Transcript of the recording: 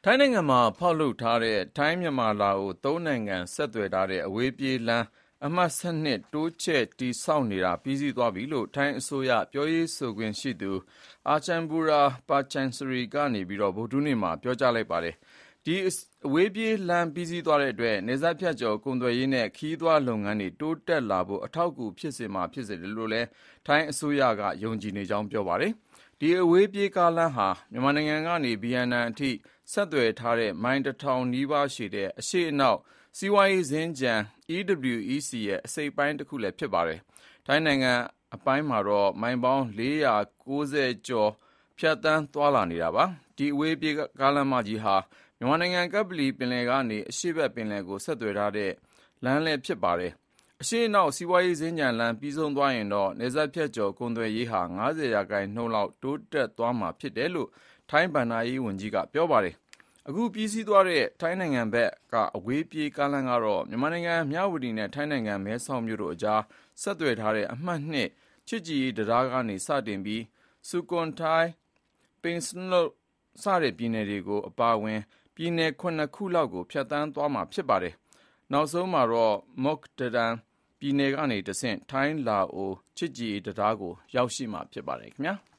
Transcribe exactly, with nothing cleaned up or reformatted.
ထိုင်းနိုင်ငံမှာဖောက်လုပ်ထားတဲ့ထိုင်းမြန်မာလာအိုသုံးနိုင်ငံဆက်သွယ်ထားတဲ့အဝေးပြေးလမ်းအမှတ် ၁၂ တိုးချဲ့တည်ဆောက်နေတာပြီးစီးသွားပြီလို့ထိုင်းအစိုးရပြောရေးဆိုခွင့်ရှိသူ Achal Purchasari က ဗုဒ္ဓဟူးနေ့မှာပြောကြားလိုက်ပါတယ်။ ဒီအဝေးပြေးလမ်းပြီးစီးသွားတဲ့အတွက်နယ်စပ်ဖြတ်ကျော်ကုန်သွယ်ရေးနဲ့ခရီးသွားလုပ်ငန်းတွေတိုးတက်လာဖို့အထောက်အကူဖြစ်စေမှာဖြစ်တယ်လို့လည်းထိုင်းအစိုးရကယုံကြည်နေကြောင်းပြောပါတယ်။ ဒီအဝေးပြေးကားလမ်းဟာမြန်မာနိုင်ငံကနေဗီယက်နမ်အထိဆက်သွယ်ထားတဲ့မိုင်တထောင်နီးပါးရှည်တဲ့အရှေ့အနောက်စီးပွားရေးစင်္ကြန် အီး ဒဘလျူ အီး စီ ရဲ့အစိတ်အပိုင်းတခုလည်းဖြစ်ပါတယ်။ ထိုင်းနိုင်ငံအပိုင်းမှာတော့မိုင်ပေါင်း လေးရာကိုးဆယ်ကျော်ဖြတ်သန်းသွားလာနေတာပါ။ ဒီအဝေးပြေးကားလမ်းမကြီးဟာမြန်မာနိုင်ငံကပ္ပလီပင်လယ်ကနေအရှေ့ဘက်ပင်လယ်ကိုဆက်သွယ်ထားတဲ့လမ်းလည်းဖြစ်ပါတယ်။ အရှေ့အနောက်စီးပွားရေးစင်္ကြန်လမ်းပြီးဆုံးသွားရင်တော့နယ်စပ်ဖြတ်ကျော်ကုန်သွယ်ရေးဟာ ၅၀ ရာခိုင်နှုန်းလောက်တိုးတက်သွားမှာဖြစ်တယ်လို့ထိုင်းဘဏ္ဍာရေးဝန်ကြီးကပြောပါတယ်။ အခုပြီးစီးသွားတဲ့ထိုင်းနိုင်ငံဘက်ကအဝေးပြေးကားလမ်းကတော့မြန်မာနိုင်ငံမြဝတီနဲ့ထိုင်းနိုင်ငံမဲဆောက်မြို့တို့အကြားဆက်သွယ်ထားတဲ့အမှတ် ၂ ချစ်ကြည်ရေးတံတားကနေစတင်ပြီး စူခွန်ထိုင်း၊ ပင်စလွပ်စတဲ့ပြည်နယ်တွေအပါအဝင်ပြည်နယ် ခုနစ်ခုလောက်ကိုဖြတ်သန်းသွားမှာဖြစ်ပါတယ်။ နောက်ဆုံးမှာတော့ မွတ်တရန်ပြည်နယ်ကနေတဆင့် ထိုင်း-လာအိုချစ်ကြည်ရေးတံတားကိုရောက်ရှိမှာဖြစ်ပါတယ်ခင်ဗျာ။